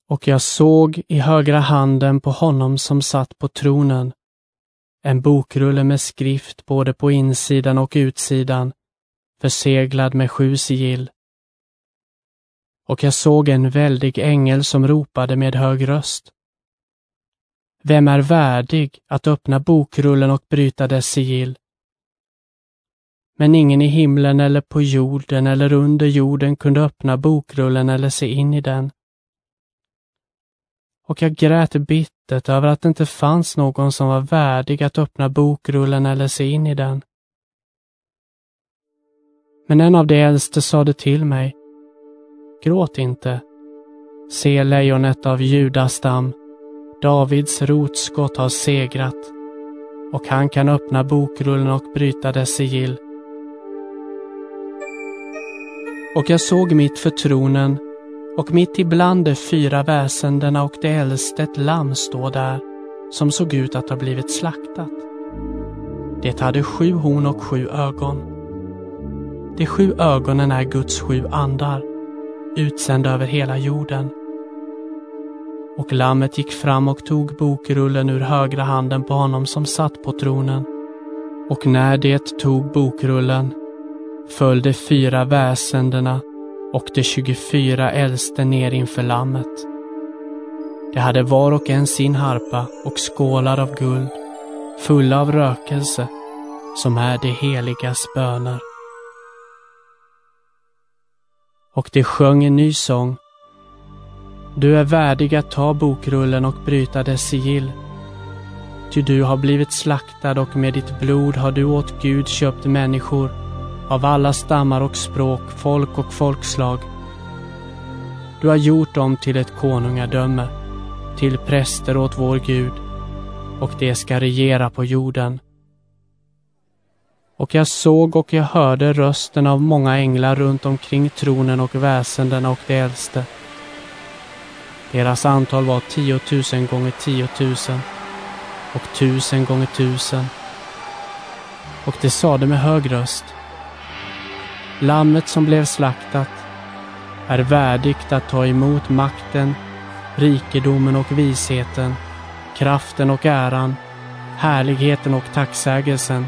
Och jag såg i högra handen på honom som satt på tronen en bokrulle med skrift både på insidan och utsidan, förseglad med 7 sigill. Och jag såg en väldig ängel som ropade med hög röst: Vem är värdig att öppna bokrullen och bryta dess sigill? Men ingen i himlen eller på jorden eller under jorden kunde öppna bokrullen eller se in i den. Och jag grät bittert över att det inte fanns någon som var värdig att öppna bokrullen eller se in i den. Men en av de äldste sade till mig: Gråt inte. Se, lejonet av Judas stam, Davids rotskott har segrat, och han kan öppna bokrullen och bryta dess sigill. Och jag såg mitt för tronen, och mitt ibland de 4 väsendena och det äldste ett lamm stå där, som såg ut att ha blivit slaktat. Det hade 7 horn och 7 ögon. De 7 ögonen är Guds 7 andar, utsända över hela jorden. Och lammet gick fram och tog bokrullen ur högra handen på honom som satt på tronen. Och när det tog bokrullen föll de 4 väsendena och de 24 äldste ner inför lammet. De hade var och en sin harpa och skålar av guld, fulla av rökelse, som är de heligas böner. Och de sjöng en ny sång: Du är värdig att ta bokrullen och bryta dess sigill. Ty du har blivit slaktad och med ditt blod har du åt Gud köpt människor av alla stammar och språk, folk och folkslag. Du har gjort dem till ett konungadöme, till präster åt vår Gud, och det ska regera på jorden. Och jag såg och jag hörde rösten av många änglar runt omkring tronen och väsendena och de äldste. Deras antal var 10 000 gånger 10 000 och 1000 gånger 1000. Och de sade med hög röst: Lammet som blev slaktat är värdigt att ta emot makten, rikedomen och visheten, kraften och äran, härligheten och tacksägelsen.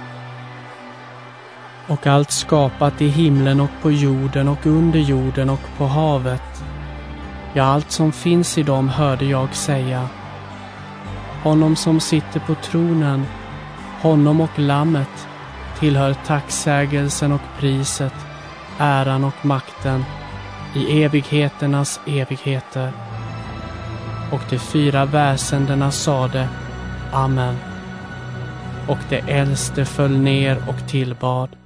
Och allt skapat i himlen och på jorden och under jorden och på havet, ja, allt som finns i dem, hörde jag säga: Honom som sitter på tronen, honom och lammet, tillhör tacksägelsen och priset, äran och makten i evigheternas evigheter. Och de 4 väsendena sade: Amen. Och det äldste föll ner och tillbad.